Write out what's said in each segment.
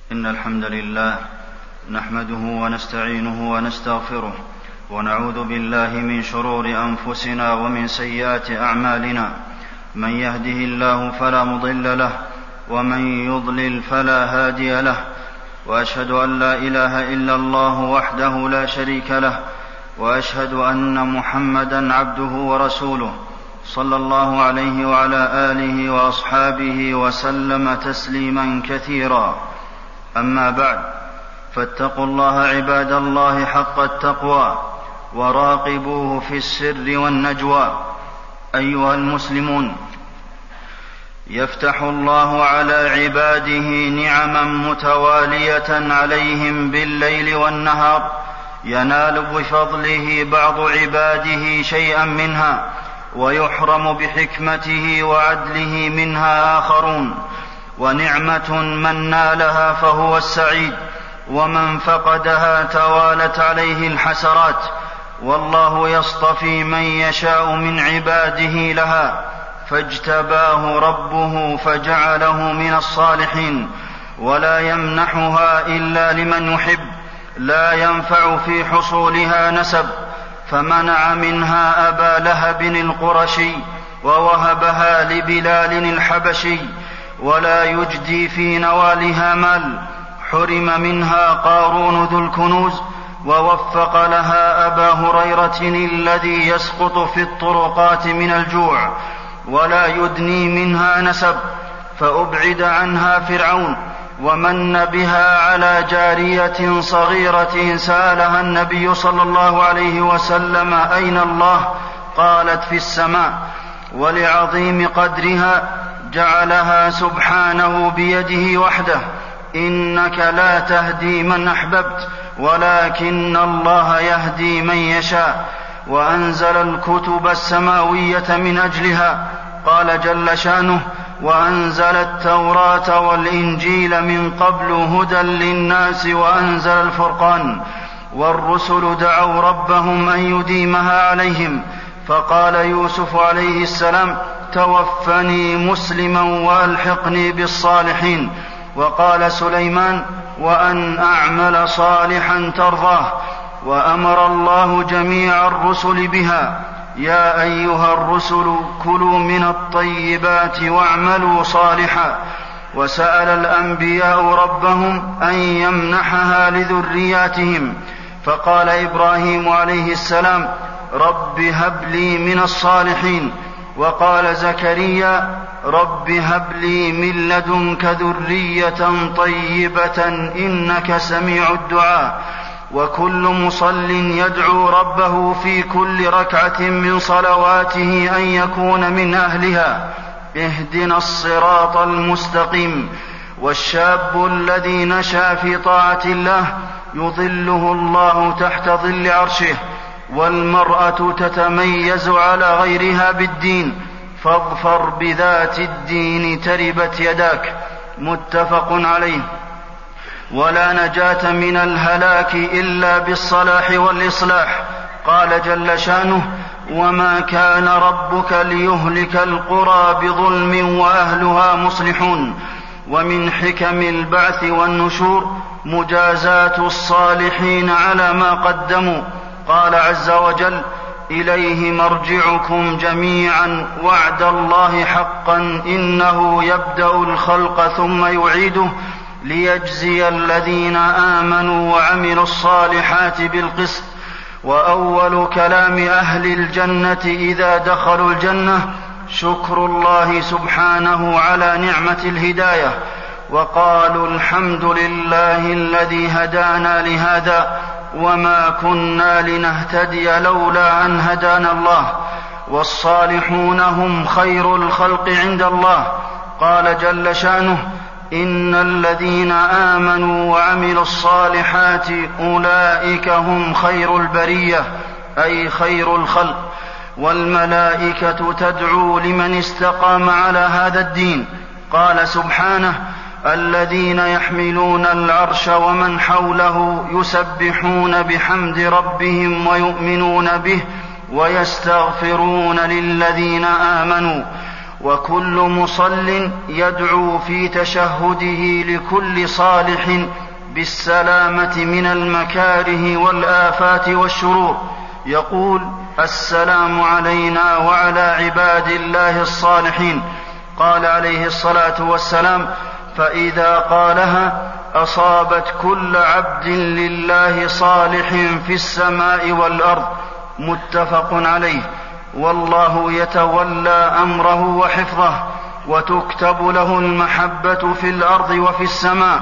إن الحمد لله نحمده ونستعينه ونستغفره ونعوذ بالله من شرور أنفسنا ومن سيئات أعمالنا. من يهده الله فلا مضل له ومن يضلل فلا هادي له، وأشهد أن لا إله إلا الله وحده لا شريك له، وأشهد أن محمدا عبده ورسوله صلى الله عليه وعلى آله وأصحابه وسلم تسليما كثيرا. أما بعد، فاتقوا الله عباد الله حق التقوى وراقبوه في السر والنجوى. أيها المسلمون، يفتح الله على عباده نعما متوالية عليهم بالليل والنهار، ينال بفضله بعض عباده شيئا منها ويحرم بحكمته وعدله منها آخرون. ونعمة من نالها فهو السعيد، ومن فقدها توالت عليه الحسرات. والله يصطفي من يشاء من عباده لها، فاجتباه ربه فجعله من الصالحين، ولا يمنحها إلا لمن يحب، لا ينفع في حصولها نسب. فمنع منها أبا لهب القرشي ووهبها لبلال الحبشي، ولا يجدي في نوالها مال. حرم منها قارون ذو الكنوز، ووفق لها أبا هريرة الذي يسقط في الطرقات من الجوع، ولا يدني منها نسب. فأبعد عنها فرعون، ومن بها على جارية صغيرة سألها النبي صلى الله عليه وسلم: أين الله؟ قالت: في السماء. ولعظيم قدرها جعلها سبحانه بيده وحده: إنك لا تهدي من أحببت ولكن الله يهدي من يشاء. وأنزل الكتب السماوية من أجلها، قال جل شانه: وأنزل التوراة والإنجيل من قبل هدى للناس وأنزل الفرقان. والرسل دعوا ربهم أن يديمها عليهم، فقال يوسف عليه السلام: توفني مسلما وألحقني بالصالحين. وقال سليمان: وأن أعمل صالحا ترضاه. وأمر الله جميع الرسل بها: يا أيها الرسل كلوا من الطيبات واعملوا صالحا. وسأل الأنبياء ربهم أن يمنحها لذرياتهم، فقال إبراهيم عليه السلام: رب هب لي من الصالحين. وقال زكريا: رب هب لي من لدنك ذرية طيبة إنك سميع الدعاء. وكل مصل يدعو ربه في كل ركعة من صلواته أن يكون من أهلها: اهدنا الصراط المستقيم. والشاب الذي نشأ في طاعة الله يظله الله تحت ظل عرشه. والمرأة تتميز على غيرها بالدين، فاظفر بذات الدين تربت يداك. متفق عليه. ولا نجاة من الهلاك إلا بالصلاح والإصلاح. قال جل شانه: وما كان ربك ليهلك القرى بظلم وأهلها مصلحون. ومن حكم البعث والنشور مجازات الصالحين على ما قدموا. قال عز وجل: إليه مرجعكم جميعا وعد الله حقا إنه يبدأ الخلق ثم يعيده ليجزي الذين آمنوا وعملوا الصالحات بالقسط. وأول كلام أهل الجنة إذا دخلوا الجنة شكر الله سبحانه على نعمة الهداية، وقالوا: الحمد لله الذي هدانا لهذا وما كنا لنهتدي لولا أن هدانا الله. والصالحون هم خير الخلق عند الله. قال جل شانه: إن الذين آمنوا وعملوا الصالحات أولئك هم خير البرية، أي خير الخلق. والملائكة تدعو لمن استقام على هذا الدين. قال سبحانه: الذين يحملون العرش ومن حوله يسبحون بحمد ربهم ويؤمنون به ويستغفرون للذين آمنوا وكل مصل يدعو في تشهده لكل صالح بالسلامة من المكاره والآفات والشرور يقول: السلام علينا وعلى عباد الله الصالحين. قال عليه الصلاة والسلام: فإذا قالها أصابت كل عبد لله صالح في السماء والأرض. متفق عليه. والله يتولى أمره وحفظه، وتكتب له المحبة في الأرض وفي السماء،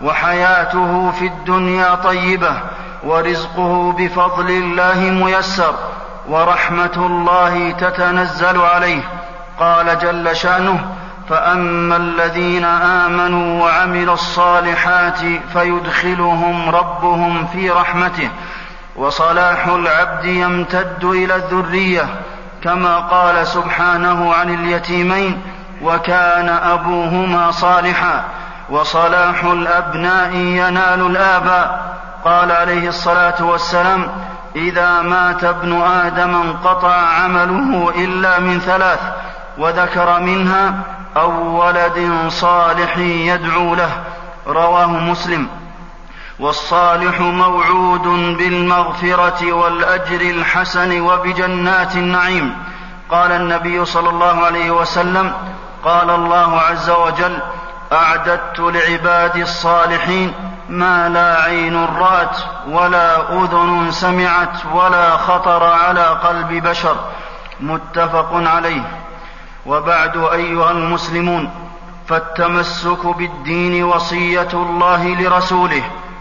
وحياته في الدنيا طيبة، ورزقه بفضل الله ميسر، ورحمة الله تتنزل عليه. قال جل شأنه: فأما الذين آمنوا وعملوا الصالحات فيدخلهم ربهم في رحمته. وصلاح العبد يمتد إلى الذرية، كما قال سبحانه عن اليتيمين: وكان أبوهما صالحا. وصلاح الأبناء ينال الآباء. قال عليه الصلاة والسلام: إذا مات ابن آدم انقطع عمله إلا من ثلاث، وذكر منها: أو ولد صالح يدعو له. رواه مسلم. والصالح موعود بالمغفرة والأجر الحسن وبجنات النعيم. قال النبي صلى الله عليه وسلم: قال الله عز وجل: أعددت لعبادي الصالحين ما لا عين رأت ولا أذن سمعت ولا خطر على قلب بشر. متفق عليه. وبعد، أيها المسلمون، فالتمسك بالدين وصية الله لرسوله،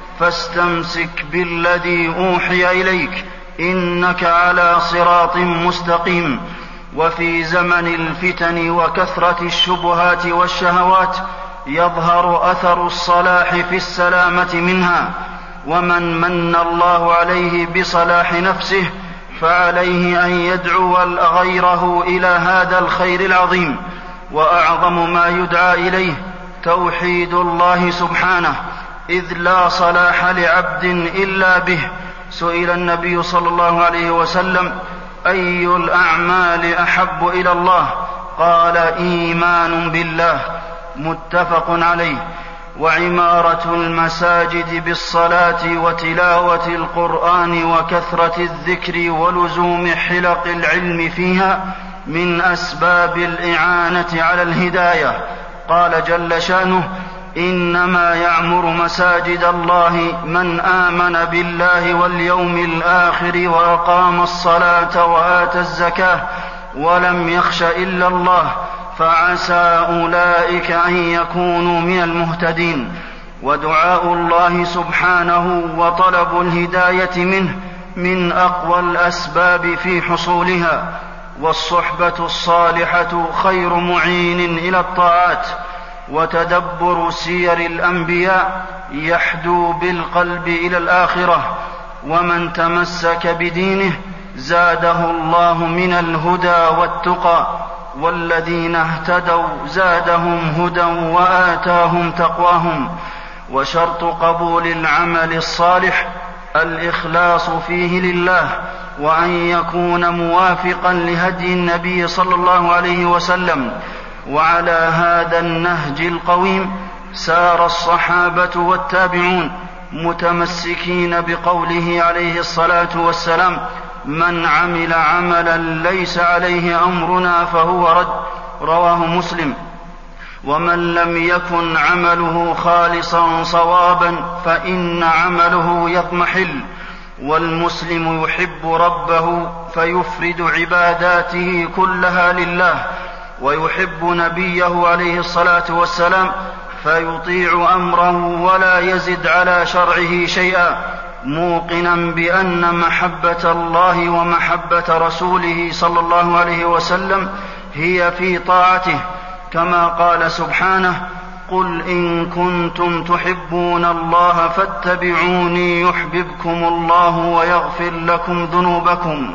فاستمسك بالذي أوحي إليك، إنك على صراط مستقيم. وفي زمن الفتن وكثرة الشبهات والشهوات يظهر أثر الصلاح في السلامة منها. ومن من الله عليه بصلاح نفسه فعليه أن يدعو غيره إلى هذا الخير العظيم. وأعظم ما يدعى إليه توحيد الله سبحانه، إذ لا صلاح لعبد إلا به. سئل النبي صلى الله عليه وسلم: أي الأعمال أحب إلى الله؟ قال: إيمان بالله. متفق عليه. وعمارة المساجد بالصلاة وتلاوة القرآن وكثرة الذكر ولزوم حلق العلم فيها من أسباب الإعانة على الهداية. قال جل شأنه: إنما يعمر مساجد الله من آمن بالله واليوم الآخر وأقام الصلاة وآتى الزكاة ولم يخش إلا الله، فعسى أولئك أن يكونوا من المهتدين. ودعاء الله سبحانه وطلب الهداية منه من أقوى الأسباب في حصولها. والصحبة الصالحة خير معين إلى الطاعات. وتدبر سير الأنبياء يحدو بالقلب إلى الآخرة. ومن تمسك بدينه زاده الله من الهدى والتقى، والذين اهتدوا زادهم هدى وآتاهم تقواهم. وشرط قبول العمل الصالح الإخلاص فيه لله، وأن يكون موافقا لهدي النبي صلى الله عليه وسلم. وعلى هذا النهج القويم سار الصحابة والتابعون متمسكين بقوله عليه الصلاة والسلام: من عمل عملا ليس عليه أمرنا فهو رد. رواه مسلم. ومن لم يكن عمله خالصا صوابا فإن عمله يضمحل. والمسلم يحب ربه فيفرد عباداته كلها لله، ويحب نبيه عليه الصلاة والسلام فيطيع أمره ولا يزد على شرعه شيئا، موقنا بأن محبة الله ومحبة رسوله صلى الله عليه وسلم هي في طاعته، كما قال سبحانه: قل إن كنتم تحبون الله فاتبعوني يحببكم الله ويغفر لكم ذنوبكم.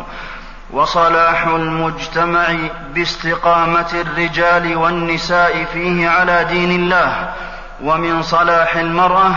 وصلاح المجتمع باستقامة الرجال والنساء فيه على دين الله. ومن صلاح المرأة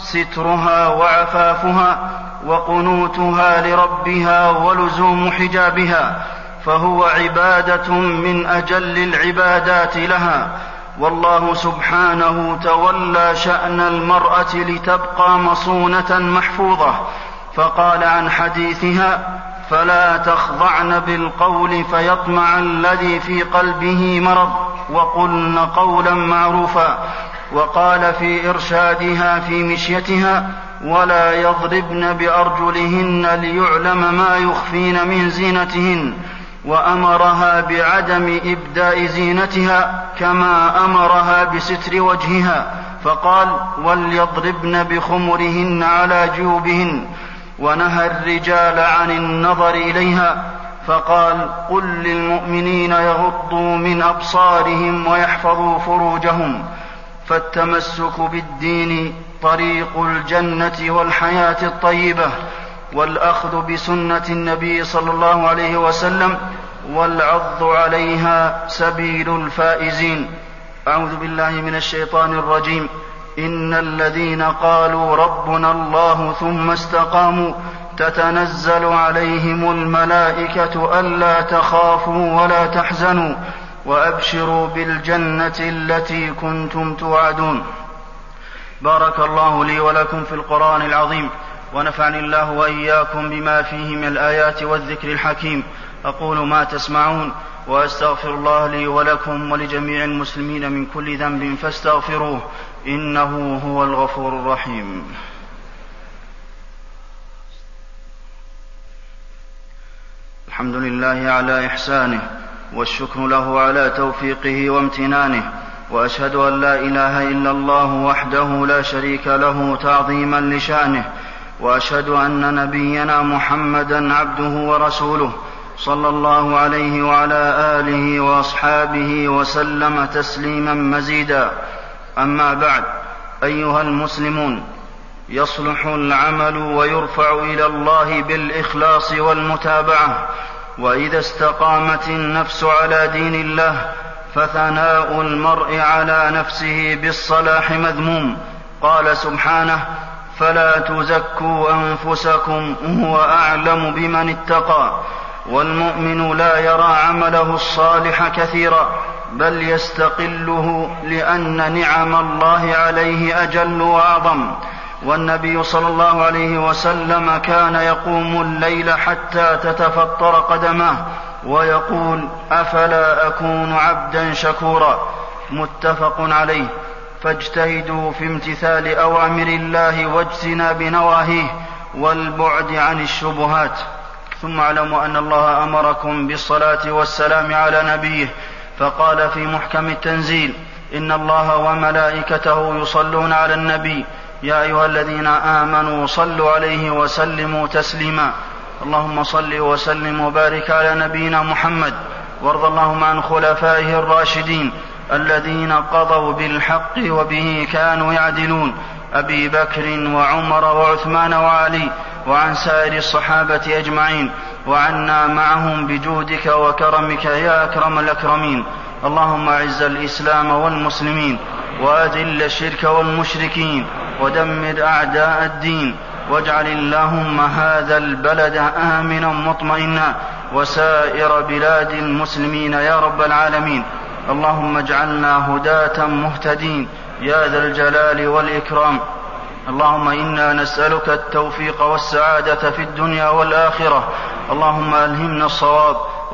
سترها وعفافها وقنوتها لربها ولزوم حجابها، فهو عبادة من أجل العبادات لها، والله سبحانه تولى شأن المرأة لتبقى مصونة محفوظة، فقال عن حديثها: فلا تخضعن بالقول فيطمع الذي في قلبه مرض وقلن قولا معروفا. وقال في إرشادها في مشيتها: ولا يضربن بأرجلهن ليعلم ما يخفين من زينتهن، وأمرها بعدم إبداء زينتها كما أمرها بستر وجهها، فقال: وليضربن بخمرهن على جيوبهن، ونهى الرجال عن النظر إليها، فقال: قل للمؤمنين يغضوا من أبصارهم ويحفظوا فروجهم. فالتمسك بالدين طريق الجنة والحياة الطيبة، والأخذ بسنة النبي صلى الله عليه وسلم والعض عليها سبيل الفائزين. أعوذ بالله من الشيطان الرجيم. إن الذين قالوا ربنا الله ثم استقاموا تتنزل عليهم الملائكة ألا تخافوا ولا تحزنوا وأبشروا بالجنة التي كنتم توعدون. بارك الله لي ولكم في القرآن العظيم، ونفعني الله وإياكم بما فيه من الآيات والذكر الحكيم. أقول ما تسمعون، وأستغفر الله لي ولكم ولجميع المسلمين من كل ذنب فاستغفروه، إنه هو الغفور الرحيم. الحمد لله على إحسانه، والشكر له على توفيقه وامتنانه، وأشهد أن لا إله إلا الله وحده لا شريك له تعظيما لشأنه، وأشهد أن نبينا محمدا عبده ورسوله صلى الله عليه وعلى آله وأصحابه وسلم تسليما مزيدا. أما بعد، أيها المسلمون، يصلح العمل ويرفع إلى الله بالإخلاص والمتابعة، وإذا استقامت النفس على دين الله فثناء المرء على نفسه بالصلاح مذموم. قال سبحانه: فلا تزكوا أنفسكم هو أعلم بمن اتقى. والمؤمن لا يرى عمله الصالح كثيرا، بل يستقله لأن نعم الله عليه أجل وأعظم. والنبي صلى الله عليه وسلم كان يقوم الليل حتى تتفطر قدماه ويقول: أفلا أكون عبدا شكورا. متفق عليه. فاجتهدوا في امتثال أوامر الله واجتناب نواهيه والبعد عن الشبهات. ثم اعلموا أن الله أمركم بالصلاة والسلام على نبيه، فقال في محكم التنزيل: إن الله وملائكته يصلون على النبي يا أيها الذين آمنوا صلوا عليه وسلموا تسليما. اللهم صل وسلم وبارك على نبينا محمد، وارض اللهم عن خلفائه الراشدين الذين قضوا بالحق وبه كانوا يعدلون، أبي بكر وعمر وعثمان وعلي، وعن سائر الصحابة أجمعين، وعنا معهم بجودك وكرمك يا أكرم الأكرمين. اللهم أعز الإسلام والمسلمين، وأذل الشرك والمشركين، ودمر أعداء الدين، واجعل اللهم هذا البلد آمنا مطمئنا، وسائر بلاد المسلمين يا رب العالمين. اللهم اجعلنا هداة مهتدين يا ذا الجلال والإكرام. اللهم إنا نسألك التوفيق والسعادة في الدنيا والآخرة. اللهم ألهمنا الصواب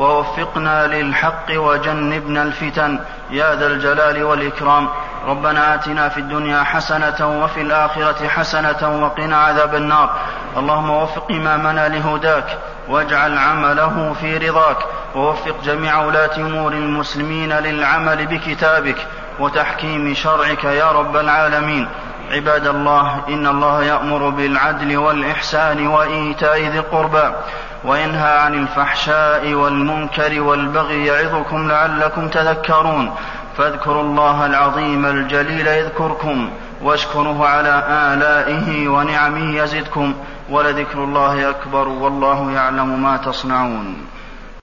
ووفقنا للحق وجنبنا الفتن يا ذا الجلال والإكرام. ربنا آتنا في الدنيا حسنة وفي الآخرة حسنة وقنا عذاب النار. اللهم وفق إمامنا لهداك، واجعل عمله في رضاك، ووفق جميع ولاة أمور المسلمين للعمل بكتابك وتحكيم شرعك يا رب العالمين. عباد الله، إن الله يأمر بالعدل والإحسان وإيتاء ذي القربى، وينهى عن الفحشاء والمنكر والبغي يعظكم لعلكم تذكرون. فاذكروا الله العظيم الجليل يذكركم، واشكروه على آلائه ونعمه يزدكم، ولذكر الله أكبر، والله يعلم ما تصنعون.